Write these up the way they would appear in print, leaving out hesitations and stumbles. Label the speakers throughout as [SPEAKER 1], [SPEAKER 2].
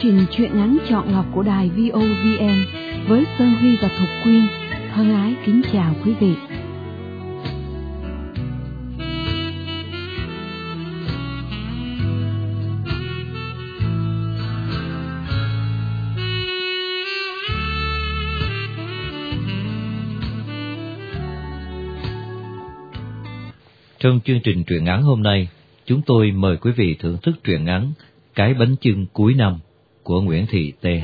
[SPEAKER 1] trình truyện ngắn chọn lọc của đài VOVN với Sơn Huy và Thục Quyên thân ái kính chào quý vị.
[SPEAKER 2] Trong chương trình truyện ngắn hôm nay, chúng tôi mời quý vị thưởng thức truyện ngắn Cái bánh chưng cuối năm của Nguyễn Thị TH.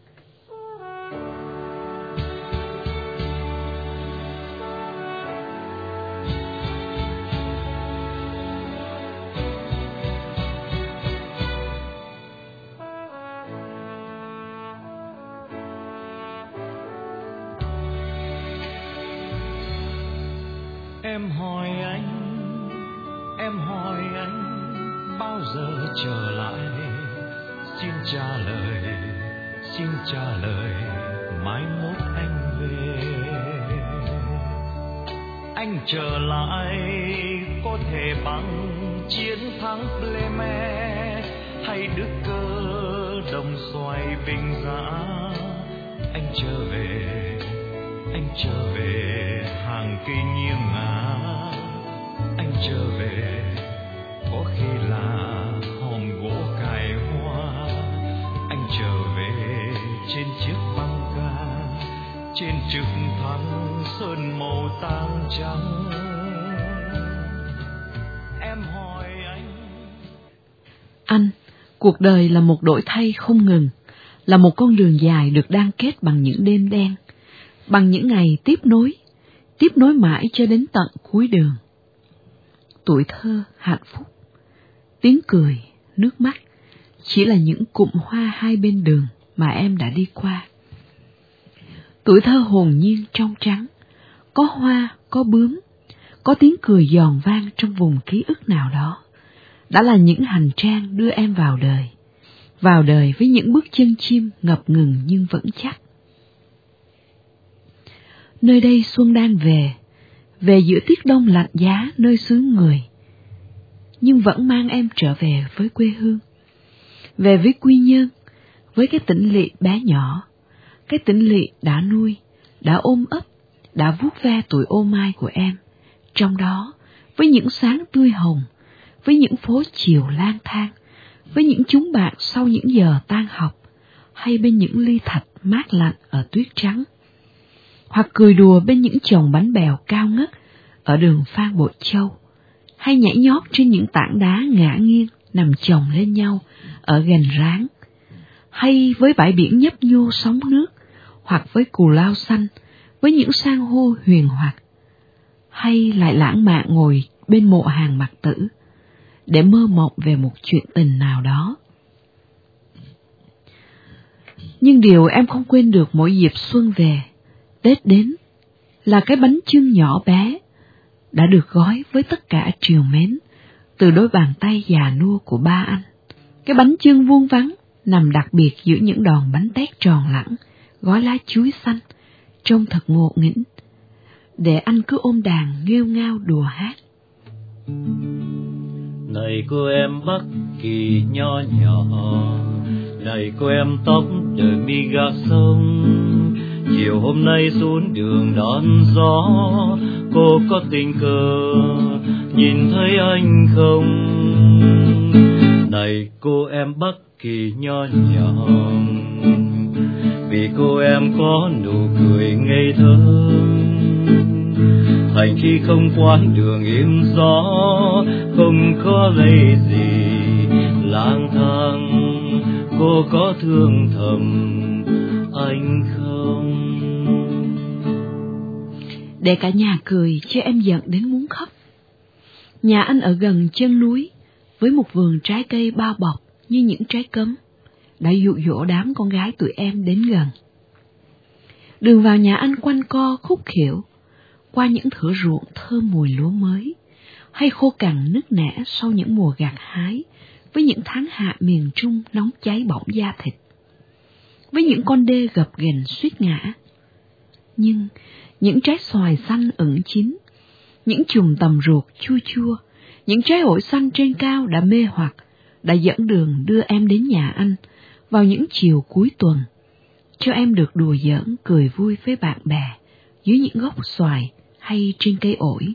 [SPEAKER 3] Em hỏi anh bao giờ trở lại, xin trả lời mai mốt anh về. Anh trở lại có thể bằng chiến thắng Pleme hay đức cơ đồng xoài bình giã. Anh trở về hàng cây nghiêng ngả. Anh trở về có khi là hòm gỗ cài hoa. Anh trở về trên chiếc băng ca, trên trực thăng sơn màu tang trắng. Em hỏi
[SPEAKER 1] anh, cuộc đời là một đổi thay không ngừng, là một con đường dài được đan kết bằng những đêm đen, bằng những ngày tiếp nối mãi cho đến tận cuối đường. Tuổi thơ, hạnh phúc, tiếng cười, nước mắt chỉ là những cụm hoa hai bên đường mà em đã đi qua. Tuổi thơ hồn nhiên trong trắng, có hoa, có bướm, có tiếng cười giòn vang trong vùng ký ức nào đó, đã là những hành trang đưa em vào đời với những bước chân chim ngập ngừng nhưng vững chắc. Nơi đây xuân đang về giữa tiết đông lạnh giá nơi xứ người, nhưng vẫn mang em trở về với quê hương, về với Quy Nhơn, với cái tỉnh lỵ bé nhỏ, cái tỉnh lỵ đã nuôi, đã ôm ấp, đã vuốt ve tuổi ô mai của em, trong đó với những sáng tươi hồng, với những phố chiều lang thang, với những chúng bạn sau những giờ tan học, hay bên những ly thạch mát lạnh ở tuyết trắng, hoặc cười đùa bên những chồng bánh bèo cao ngất ở đường Phan Bội Châu, hay nhảy nhót trên những tảng đá ngả nghiêng nằm chồng lên nhau ở Gành Ráng, hay với bãi biển nhấp nhô sóng nước, hoặc với cù lao xanh, với những san hô huyền hoặc, hay lại lãng mạn ngồi bên mộ Hàng Mặc Tử để mơ mộng về một chuyện tình nào đó. Nhưng điều em không quên được mỗi dịp xuân về, Tết đến, là cái bánh chưng nhỏ bé đã được gói với tất cả trìu mến từ đôi bàn tay già nua của ba anh. Cái bánh chưng vuông vắn nằm đặc biệt giữa những đòn bánh tét tròn lẳng, gói lá chuối xanh, trông thật ngộ nghĩnh, để anh cứ ôm đàn nghêu ngao đùa hát.
[SPEAKER 4] Này cô em Bắc Kỳ nho nhỏ, này cô em tóc đời mi gạc sông, chiều hôm nay xuống đường đón gió, cô có tình cờ nhìn thấy anh không? Này cô em Bắc Kỳ nho nhỏ, vì cô em có nụ cười ngây thơ, thành khi không quán đường im gió, không có lấy gì lang thang, cô có thương thầm anh không?
[SPEAKER 1] Để cả nhà cười chứ em giận đến muốn khóc. Nhà anh ở gần chân núi, với một vườn trái cây bao bọc như những trái cấm, đã dụ dỗ đám con gái tụi em đến gần. Đường vào nhà anh quanh co khúc khỉu, qua những thửa ruộng thơm mùi lúa mới, hay khô cằn nứt nẻ sau những mùa gặt hái, với những tháng hạ miền Trung nóng cháy bỏng da thịt, với những con đê gập ghềnh suýt ngã. Nhưng những trái xoài xanh ửng chín, những chùm tầm ruột chua chua, những trái ổi xanh trên cao đã mê hoặc, đã dẫn đường đưa em đến nhà anh, Vào những chiều cuối tuần, cho em được đùa giỡn cười vui với bạn bè dưới những gốc xoài hay trên cây ổi.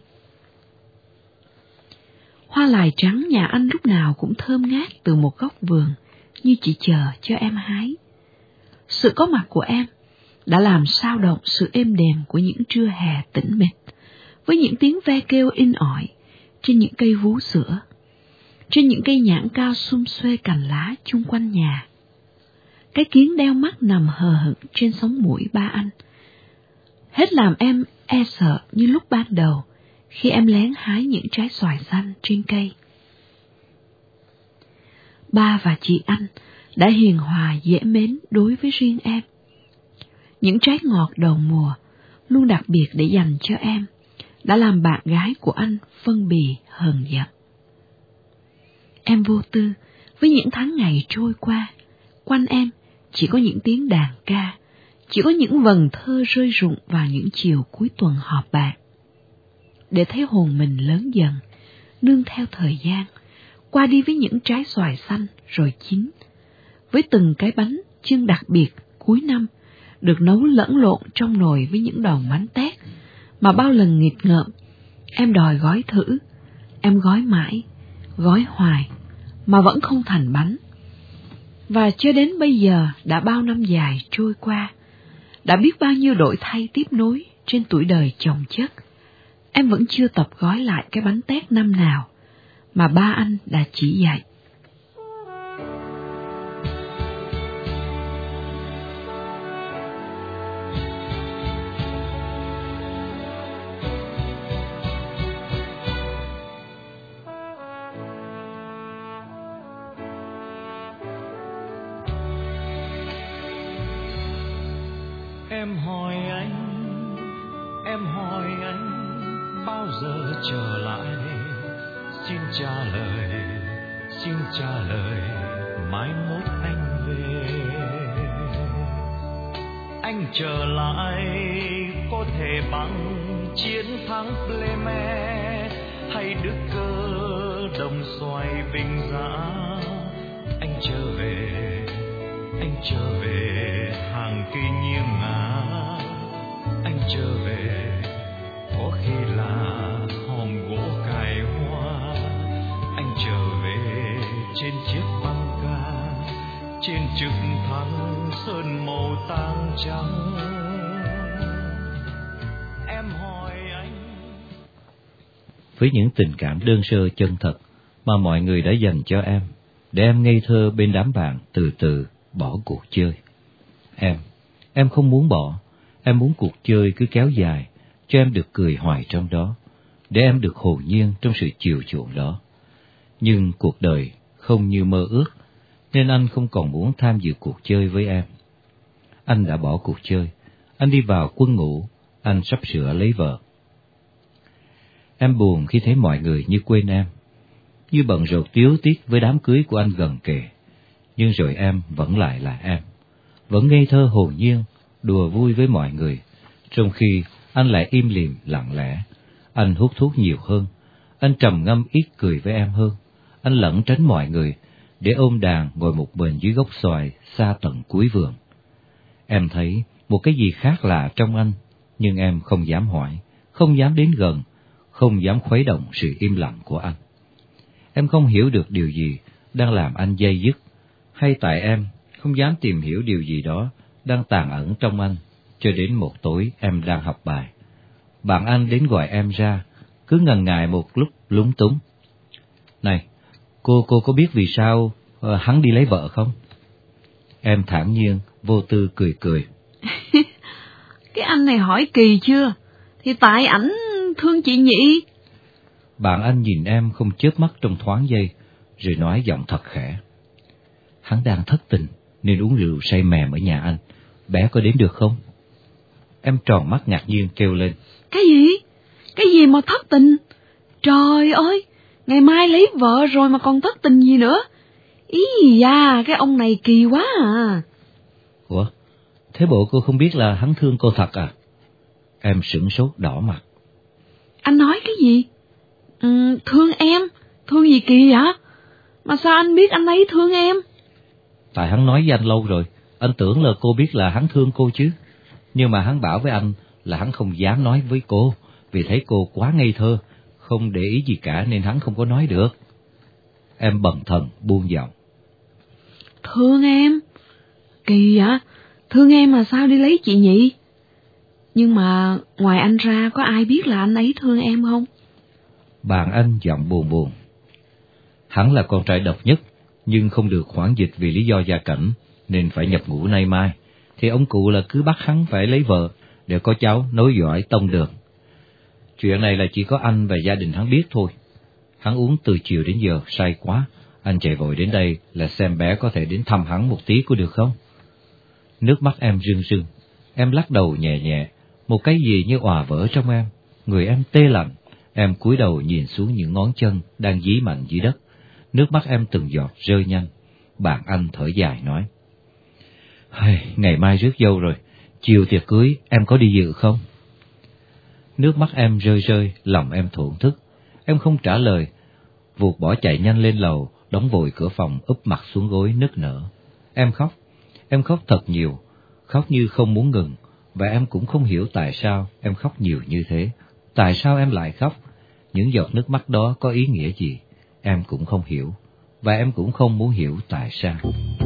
[SPEAKER 1] Hoa lài trắng nhà anh lúc nào cũng thơm ngát từ một góc vườn, như chỉ chờ cho em hái. Sự có mặt của em đã làm sao động sự êm đềm của những trưa hè tĩnh mịch, với những tiếng ve kêu in ỏi trên những cây vú sữa, trên những cây nhãn cao xum xuê cành lá chung quanh nhà. Cái kiến đeo mắt nằm hờ hững trên sống mũi ba anh, hết làm em e sợ như lúc ban đầu khi em lén hái những trái xoài xanh trên cây. Ba và chị anh đã hiền hòa dễ mến đối với riêng em. Những trái ngọt đầu mùa luôn đặc biệt để dành cho em đã làm bạn gái của anh phân bì hờn giận. Em vô tư với những tháng ngày trôi qua, quanh em chỉ có những tiếng đàn ca, chỉ có những vần thơ rơi rụng vào những chiều cuối tuần họp bàn. Để thấy hồn mình lớn dần, nương theo thời gian, qua đi với những trái xoài xanh rồi chín, với từng cái bánh chưng đặc biệt cuối năm được nấu lẫn lộn trong nồi với những đòn bánh tét mà bao lần nghịch ngợm em đòi gói thử. Em gói mãi, gói hoài mà vẫn không thành bánh. Và cho đến bây giờ đã bao năm dài trôi qua, đã biết bao nhiêu đổi thay tiếp nối trên tuổi đời chồng chất, em vẫn chưa tập gói lại cái bánh tét năm nào mà ba anh đã chỉ dạy.
[SPEAKER 3] Em hỏi anh bao giờ trở lại? Xin trả lời mai mốt anh về. Anh trở lại có thể bằng chiến thắng Pleme hay đức cơ đồng xoài Vinh Giã. Anh trở về hàng cây nghiêng ngả. Anh trở về có khi là hòm gỗ cài hoa. Anh trở về trên chiếc băng ca, trên trực thăng sơn màu tang trắng. Em hỏi anh.
[SPEAKER 2] Với những tình cảm đơn sơ chân thật mà mọi người đã dành cho em, để em ngây thơ bên đám bạn từ từ bỏ cuộc chơi. Em không muốn bỏ, em muốn cuộc chơi cứ kéo dài, cho em được cười hoài trong đó, để em được hồn nhiên trong sự chiều chuộng đó. Nhưng cuộc đời không như mơ ước, nên anh không còn muốn tham dự cuộc chơi với em. Anh đã bỏ cuộc chơi, anh đi vào quân ngũ, anh sắp sửa lấy vợ. Em buồn khi thấy mọi người như quên em, như bận rộn tíu tít với đám cưới của anh gần kề. Nhưng rồi em vẫn lại là em, vẫn ngây thơ hồn nhiên, đùa vui với mọi người, trong khi anh lại im lìm lặng lẽ. Anh hút thuốc nhiều hơn, anh trầm ngâm ít cười với em hơn, anh lẩn tránh mọi người để ôm đàn ngồi một mình dưới gốc xoài xa tận cuối vườn. Em thấy một cái gì khác lạ trong anh, nhưng em không dám hỏi, không dám đến gần, không dám khuấy động sự im lặng của anh. Em không hiểu được điều gì đang làm anh day dứt, hay tại em không dám tìm hiểu điều gì đó đang tàng ẩn trong anh, cho đến một tối em đang học bài. Bạn anh đến gọi em ra, cứ ngần ngại một lúc lúng túng. Này, cô có biết vì sao hắn đi lấy vợ không? Em thản nhiên, vô tư cười.
[SPEAKER 1] Cái anh này hỏi kỳ chưa? Thì tại ảnh thương chị nhị.
[SPEAKER 2] Bạn anh nhìn em không chớp mắt trong thoáng giây, rồi nói giọng thật khẽ. Hắn đang thất tình nên uống rượu say mềm ở nhà anh, bé có đến được không? Em tròn mắt ngạc nhiên kêu lên.
[SPEAKER 1] Cái gì? Cái gì mà thất tình? Trời ơi, ngày mai lấy vợ rồi mà còn thất tình gì nữa? Ý da, cái ông này kỳ quá à.
[SPEAKER 2] Ủa, thế bộ cô không biết là hắn thương cô thật à? Em sửng sốt đỏ mặt.
[SPEAKER 1] Anh nói cái gì? Thương em? Thương gì kỳ vậy? Mà sao anh biết anh ấy thương em?
[SPEAKER 2] Tại hắn nói với anh lâu rồi, anh tưởng là cô biết là hắn thương cô chứ. Nhưng mà hắn bảo với anh là hắn không dám nói với cô, vì thấy cô quá ngây thơ, không để ý gì cả nên hắn không có nói được. Em bần thần buông giọng.
[SPEAKER 1] Thương em? Kỳ vậy? Thương em mà sao đi lấy chị nhị? Nhưng mà ngoài anh ra có ai biết là anh ấy thương em không?
[SPEAKER 2] Bạn anh giọng buồn buồn. Hắn là con trai độc nhất, nhưng không được khoản dịch vì lý do gia cảnh, nên phải nhập ngũ nay mai. Thì ông cụ là cứ bắt hắn phải lấy vợ, để có cháu nối dõi tông đường. Chuyện này là chỉ có anh và gia đình hắn biết thôi. Hắn uống từ chiều đến giờ, say quá. Anh chạy vội đến đây là xem bé có thể đến thăm hắn một tí có được không? Nước mắt em rưng rưng. Em lắc đầu nhẹ nhẹ, một cái gì như òa vỡ trong em. Người em tê lạnh. Em cúi đầu nhìn xuống những ngón chân đang dí mạnh dưới đất. Nước mắt em từng giọt rơi nhanh. Bạn anh thở dài nói: ngày mai rước dâu rồi, chiều tiệc cưới em có đi dự không? Nước mắt em rơi rơi, lòng em thổn thức. Em không trả lời, vụt bỏ chạy nhanh lên lầu, đóng vội cửa phòng, úp mặt xuống gối nức nở. Em khóc thật nhiều, khóc như không muốn ngừng, và em cũng không hiểu tại sao em khóc nhiều như thế. Tại sao em lại khóc? Những giọt nước mắt đó có ý nghĩa gì? Em cũng không hiểu, và em cũng không muốn hiểu tại sao.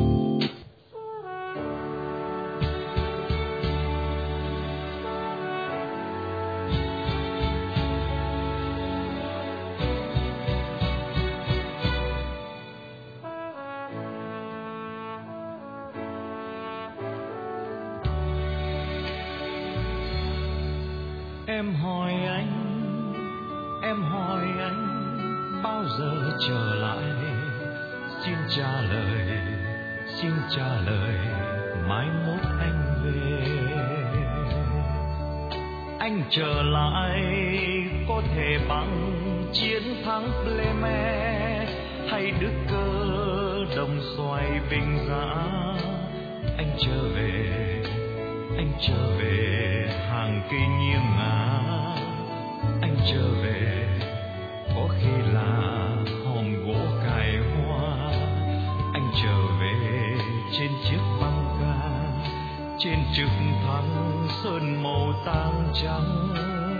[SPEAKER 3] Em bao giờ trở lại? Xin trả lời, mai mốt anh về. Anh trở lại có thể bằng chiến thắng Pleme hay đức cơ đồng xoài bình giá. Anh trở về hàng cây nghiêng ngả. Anh trở về có khi là hòm gỗ cài hoa. Anh trở về trên chiếc băng ca, trên trực thăng sơn màu tang trắng.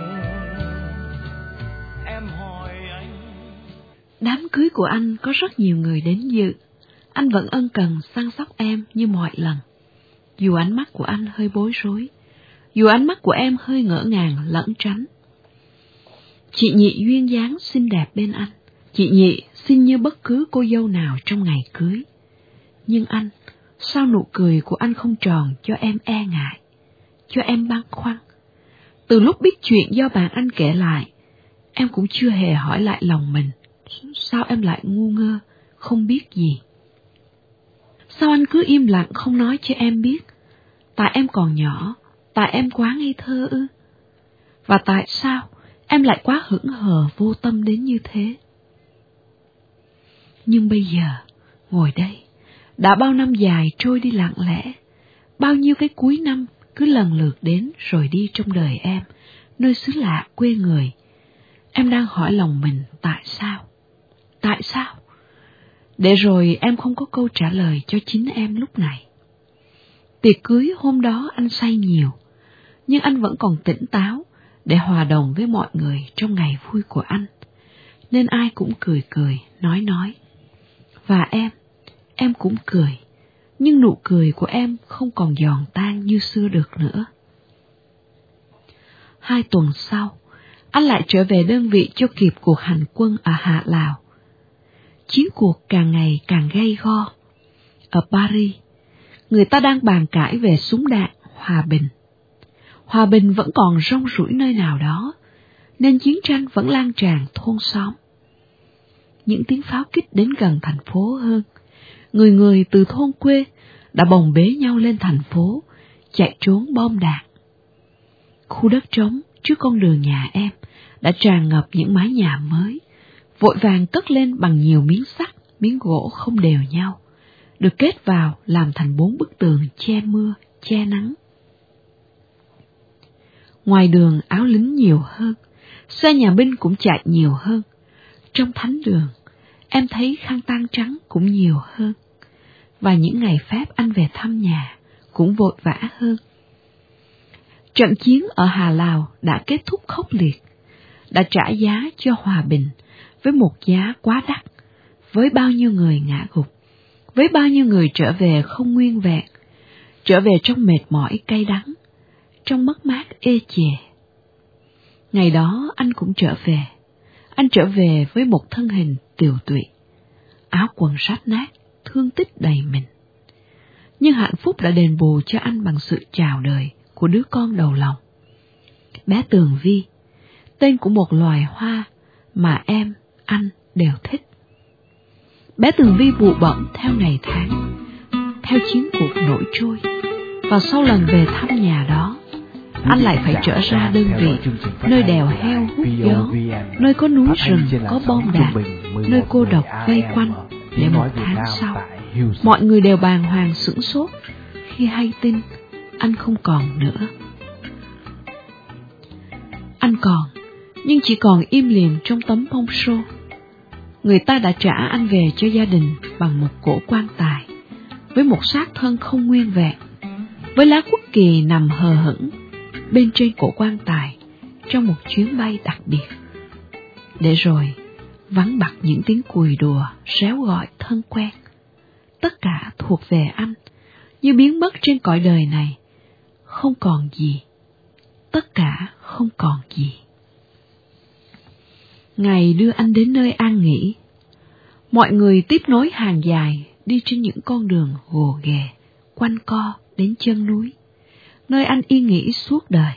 [SPEAKER 3] Em hỏi anh.
[SPEAKER 1] Đám cưới của anh có rất nhiều người đến dự. Anh vẫn ân cần săn sóc em như mọi lần. Dù ánh mắt của anh hơi bối rối, dù ánh mắt của em hơi ngỡ ngàng lẩn tránh. Chị Nhị duyên dáng xinh đẹp bên anh. Chị Nhị xinh như bất cứ cô dâu nào trong ngày cưới. Nhưng anh, sao nụ cười của anh không tròn cho em e ngại, cho em băn khoăn? Từ lúc biết chuyện do bạn anh kể lại, em cũng chưa hề hỏi lại lòng mình. Sao em lại ngu ngơ, không biết gì? Sao anh cứ im lặng không nói cho em biết? Tại em còn nhỏ, tại em quá ngây thơ ư? Và tại sao em lại quá hững hờ vô tâm đến như thế? Nhưng bây giờ, ngồi đây, đã bao năm dài trôi đi lặng lẽ, bao nhiêu cái cuối năm cứ lần lượt đến rồi đi trong đời em, nơi xứ lạ quê người. Em đang hỏi lòng mình tại sao? Tại sao? Để rồi em không có câu trả lời cho chính em lúc này. Tiệc cưới hôm đó anh say nhiều, nhưng anh vẫn còn tỉnh táo để hòa đồng với mọi người trong ngày vui của anh. Nên ai cũng cười cười, nói. Và em cũng cười, nhưng nụ cười của em không còn giòn tan như xưa được nữa. 2 tuần sau, anh lại trở về đơn vị cho kịp cuộc hành quân ở Hạ Lào. Chiến cuộc càng ngày càng gay go. Ở Paris, người ta đang bàn cãi về súng đạn, hòa bình. Hòa bình vẫn còn rong ruổi nơi nào đó, nên chiến tranh vẫn lan tràn thôn xóm. Những tiếng pháo kích đến gần thành phố hơn. Người từ thôn quê đã bồng bế nhau lên thành phố, chạy trốn bom đạn. Khu đất trống trước con đường nhà em đã tràn ngập những mái nhà mới, vội vàng cất lên bằng nhiều miếng sắt, miếng gỗ không đều nhau, được kết vào làm thành 4 bức tường che mưa, che nắng. Ngoài đường áo lính nhiều hơn, xe nhà binh cũng chạy nhiều hơn. Trong thánh đường, em thấy khăn tang trắng cũng nhiều hơn. và những ngày phép anh về thăm nhà cũng vội vã hơn. Trận chiến ở Hà Lào đã kết thúc khốc liệt, đã trả giá cho hòa bình với một giá quá đắt, với bao nhiêu người ngã gục, với bao nhiêu người trở về không nguyên vẹn, trở về trong mệt mỏi cay đắng, trong mất mát ê chề. Ngày đó anh cũng trở về, anh trở về với một thân hình tiều tụy, áo quần rách nát, thương tích đầy mình. Nhưng hạnh phúc đã đền bù cho anh bằng sự chào đời của đứa con đầu lòng. Bé Tường Vi, tên của một loài hoa mà em, anh đều thích. Bé Tường Vi bụ bẫm theo ngày tháng, theo chiến cuộc nổi trôi, và sau lần về thăm nhà đó, anh lại phải trở ra đơn vị, nơi đèo heo hút gió, nơi có núi rừng có bom đạn, nơi cô độc vây quanh, để một tháng sau, mọi người đều bàng hoàng sửng sốt khi hay tin anh không còn nữa. Anh còn, nhưng chỉ còn im lìm trong tấm bông xô. Người ta đã trả anh về cho gia đình bằng một cỗ quan tài, với một xác thân không nguyên vẹn, với lá quốc kỳ nằm hờ hững bên trên cổ quan tài trong một chuyến bay đặc biệt. Để rồi, vắng bặt những tiếng cùi đùa, réo gọi thân quen. Tất cả thuộc về anh, như biến mất trên cõi đời này, không còn gì. Tất cả không còn gì. Ngày đưa anh đến nơi an nghỉ, mọi người tiếp nối hàng dài đi trên những con đường gồ ghề, quanh co đến chân núi, nơi anh yên nghỉ suốt đời.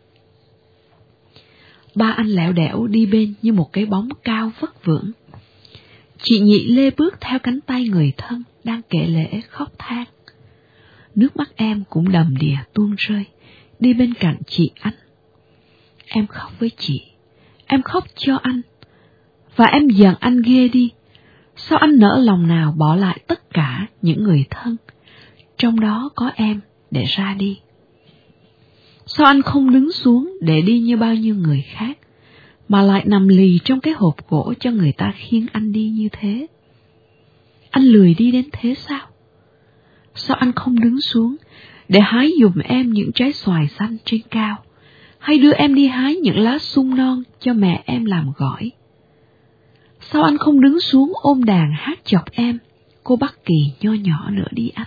[SPEAKER 1] Ba anh lẻo đẻo đi bên như một cái bóng cao vất vưởng. Chị Nhị lê bước theo cánh tay người thân đang kể lễ khóc than. Nước mắt em cũng đầm đìa tuôn rơi, đi bên cạnh chị anh. Em khóc với chị, em khóc cho anh, và em giận anh ghê đi. Sao anh nỡ lòng nào bỏ lại tất cả những người thân, trong đó có em, để ra đi? Sao anh không đứng xuống để đi như bao nhiêu người khác, mà lại nằm lì trong cái hộp gỗ cho người ta khiêng anh đi như thế? Anh lười đi đến thế sao? Sao anh không đứng xuống để hái giùm em những trái xoài xanh trên cao, hay đưa em đi hái những lá sung non cho mẹ em làm gỏi? Sao anh không đứng xuống ôm đàn hát chọc em, cô Bắc Kỳ nho nhỏ nữa đi anh?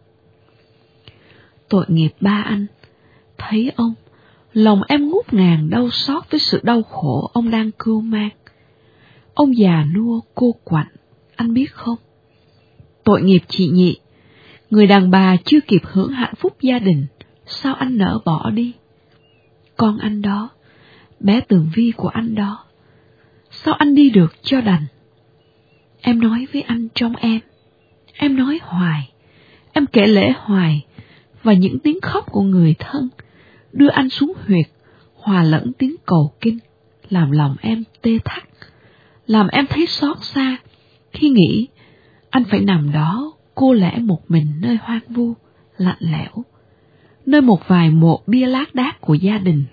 [SPEAKER 1] Tội nghiệp ba anh, thấy ông, lòng em ngút ngàn đau xót với sự đau khổ ông đang cưu mang. Ông già nua cô quạnh, anh biết không? Tội nghiệp chị Nhị, người đàn bà chưa kịp hưởng hạnh phúc gia đình, sao anh nỡ bỏ đi? Con anh đó, bé Tường Vi của anh đó, sao anh đi được cho đành? Em nói với anh trong em nói hoài, em kể lễ hoài, và những tiếng khóc của người thân đưa anh xuống huyệt, hòa lẫn tiếng cầu kinh, làm lòng em tê thắt, làm em thấy xót xa khi nghĩ anh phải nằm đó cô lẻ một mình nơi hoang vu, lạnh lẽo, nơi một vài mộ bia lác đác của gia đình.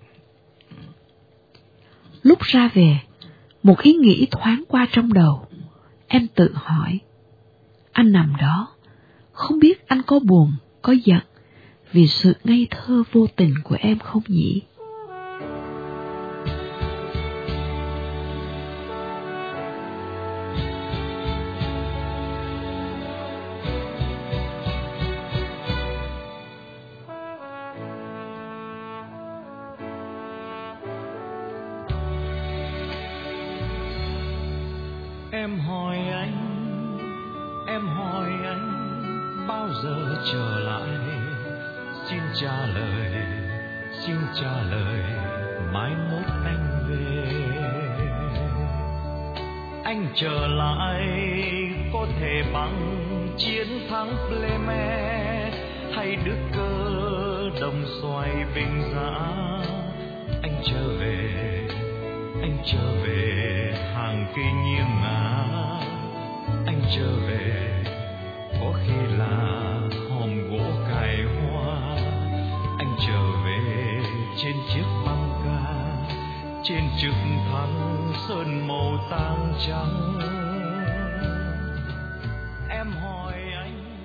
[SPEAKER 1] Lúc ra về, một ý nghĩ thoáng qua trong đầu, em tự hỏi, anh nằm đó, không biết anh có buồn, có giận vì sự ngây thơ vô tình của em không nhỉ?
[SPEAKER 3] Em hỏi anh bao giờ trở lại? Xin trả lời mai mốt anh về. Anh trở lại có thể bằng chiến thắng Pleme hay đức cơ đồng xoài bình giá. Anh trở về hàng cây nghiêng ngả. Anh trở về có khi là hòm gỗ cài hoa. Anh trở về trên chiếc băng ca, trên trực thăng sơn màu tang trắng. Em hỏi anh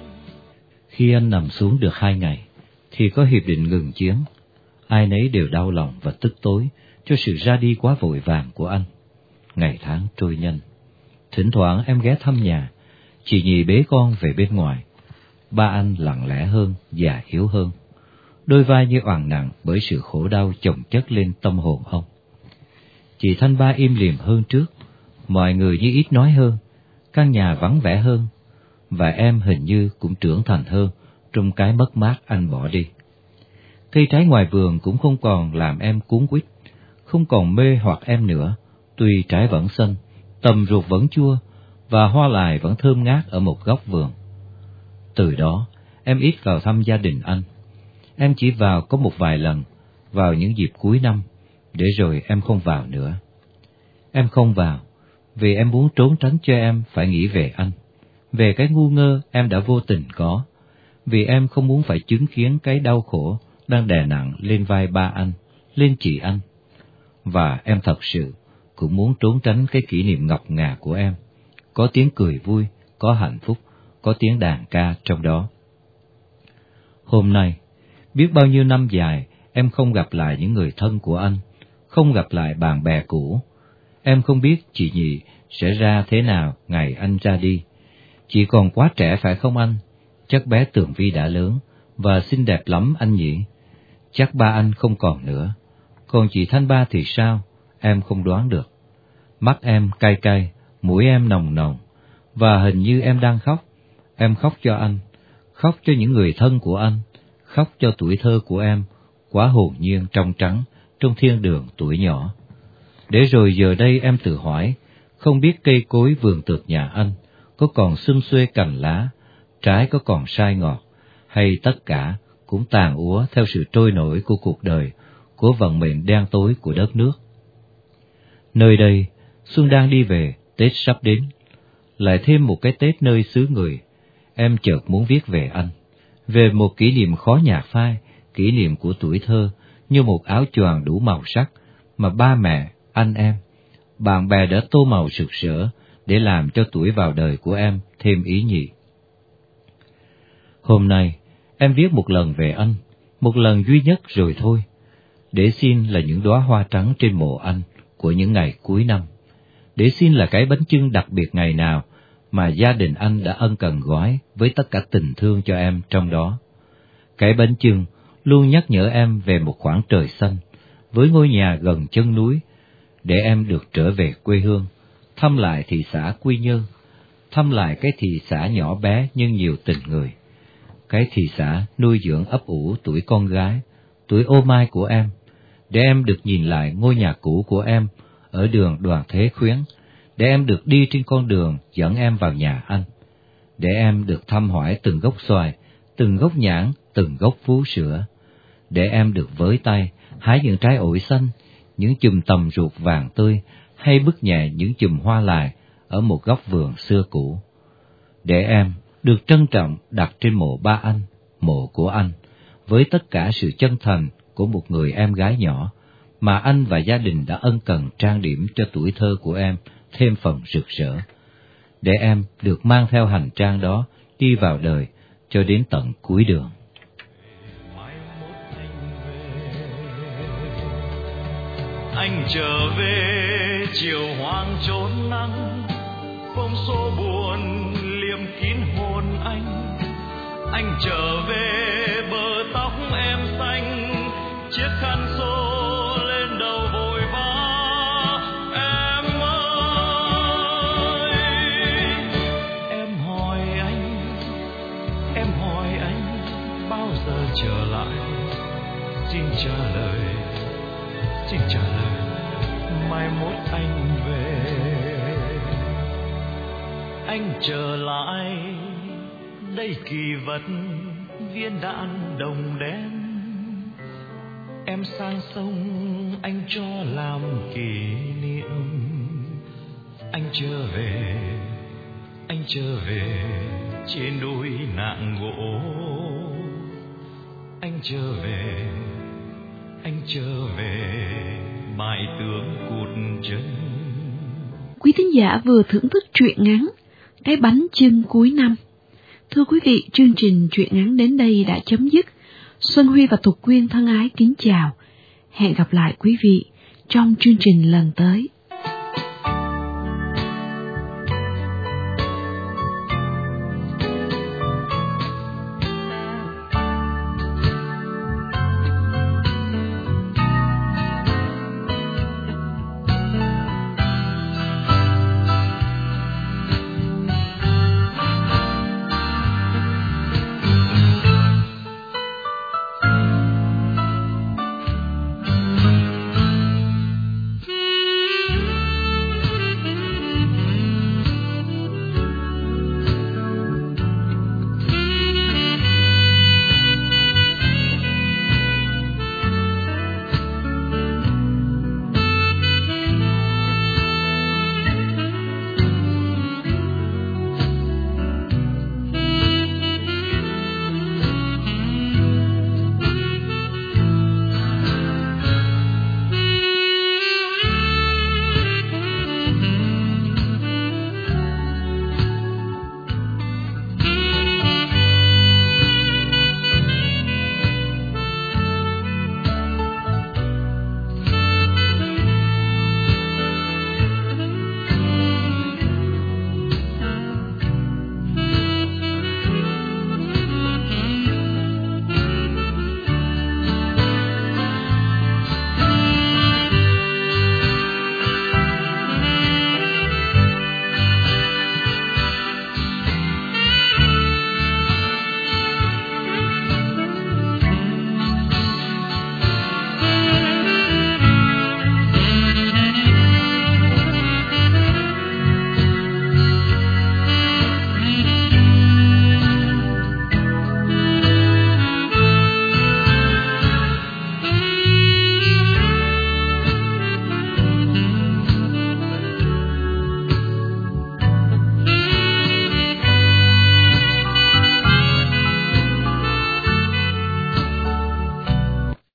[SPEAKER 2] Khi anh nằm xuống được 2 ngày, thì có hiệp định ngừng chiến. Ai nấy đều đau lòng và tức tối cho sự ra đi quá vội vàng của anh. Ngày tháng trôi nhanh. Thỉnh thoảng em ghé thăm nhà, chị Nhì bế con về bên ngoài. Ba anh lặng lẽ hơn, già yếu hơn. Đôi vai như oằn nặng bởi sự khổ đau chồng chất lên tâm hồn ông. Chị Thanh Ba im lìm hơn trước, mọi người như ít nói hơn, căn nhà vắng vẻ hơn, và em hình như cũng trưởng thành hơn trong cái mất mát anh bỏ đi. Cây trái ngoài vườn cũng không còn làm em cuốn quýt, không còn mê hoặc em nữa, tuy trái vẫn xanh, tầm ruột vẫn chua, và hoa lài vẫn thơm ngát ở một góc vườn. Từ đó, em ít vào thăm gia đình anh. Em chỉ vào có một vài lần, vào những dịp cuối năm, để rồi em không vào nữa. Em không vào, vì em muốn trốn tránh cho em phải nghĩ về anh, về cái ngu ngơ em đã vô tình có, vì em không muốn phải chứng kiến cái đau khổ đang đè nặng lên vai ba anh, lên chị anh. Và em thật sự cũng muốn trốn tránh cái kỷ niệm ngọc ngà của em, có tiếng cười vui, có hạnh phúc, có tiếng đàn ca trong đó. Hôm nay, biết bao nhiêu năm dài em không gặp lại những người thân của anh, không gặp lại bạn bè cũ. Em không biết chị Nhì sẽ ra thế nào ngày anh ra đi. Chị còn quá trẻ phải không anh? Chắc bé Tường Vi đã lớn, và xinh đẹp lắm anh nhỉ? Chắc ba anh không còn nữa. Còn chị Thanh Ba thì sao? Em không đoán được. Mắt em cay cay, mũi em nồng nồng, và hình như em đang khóc. Em khóc cho anh, khóc cho những người thân của anh, khóc cho tuổi thơ của em, quá hồn nhiên trong trắng, trong thiên đường tuổi nhỏ. Để rồi giờ đây em tự hỏi, không biết cây cối vườn tược nhà anh có còn xum xuê cành lá, trái có còn sai ngọt, hay tất cả cũng tàn úa theo sự trôi nổi của cuộc đời, của vận mệnh đen tối của đất nước. Nơi đây, xuân đang đi về, Tết sắp đến. Lại thêm một cái Tết nơi xứ người, em chợt muốn viết về anh, về một kỷ niệm khó nhạt phai, kỷ niệm của tuổi thơ, như một áo choàng đủ màu sắc mà ba mẹ, anh em, bạn bè đã tô màu sực sỡ để làm cho tuổi vào đời của em thêm ý nhị. Hôm nay, em viết một lần về anh, một lần duy nhất rồi thôi, để xin là những đóa hoa trắng trên mộ anh của những ngày cuối năm, để xin là cái bánh chưng đặc biệt ngày nào mà gia đình anh đã ân cần gói với tất cả tình thương cho em trong đó. Cái bánh chưng luôn nhắc nhở em về một khoảng trời xanh, với ngôi nhà gần chân núi, để em được trở về quê hương, thăm lại thị xã Quy Nhơn, thăm lại cái thị xã nhỏ bé nhưng nhiều tình người, cái thị xã nuôi dưỡng ấp ủ tuổi con gái, tuổi ô mai của em, để em được nhìn lại ngôi nhà cũ của em ở đường Đoàn Thế Khuyến, để em được đi trên con đường dẫn em vào nhà anh, để em được thăm hỏi từng gốc xoài, từng gốc nhãn, từng gốc vú sữa, để em được với tay hái những trái ổi xanh, những chùm tầm ruột vàng tươi, hay bứt nhẹ những chùm hoa lài ở một góc vườn xưa cũ, để em được trân trọng đặt trên mộ ba anh, mộ của anh, với tất cả sự chân thành của một người em gái nhỏ mà anh và gia đình đã ân cần trang điểm cho tuổi thơ của em thêm phần rực rỡ, để em được mang theo hành trang đó đi vào đời cho đến tận cuối đường.
[SPEAKER 3] Anh trở về chiều hoang trốn nắng, phong số buồn liềm kín hồn anh. Anh trở về bờ tóc em xanh, chiếc khăn xô lên đầu vội vã. Em ơi, em hỏi anh bao giờ trở lại? Xin trả lời mai mốt anh về. Anh trở lại đây kỳ vật viên đạn đồng đen, em sang sông anh cho làm kỷ niệm. Anh trở về trên đôi nạng gỗ. Anh trở về bại tướng cụt chân.
[SPEAKER 1] Quý thính giả vừa thưởng thức truyện ngắn Cái bánh chưng cuối năm, Thưa quý vị, chương trình truyện ngắn đến đây đã chấm dứt. Xuân Huy và Thục Quyên thân ái kính chào. Hẹn gặp lại quý vị trong chương trình lần tới.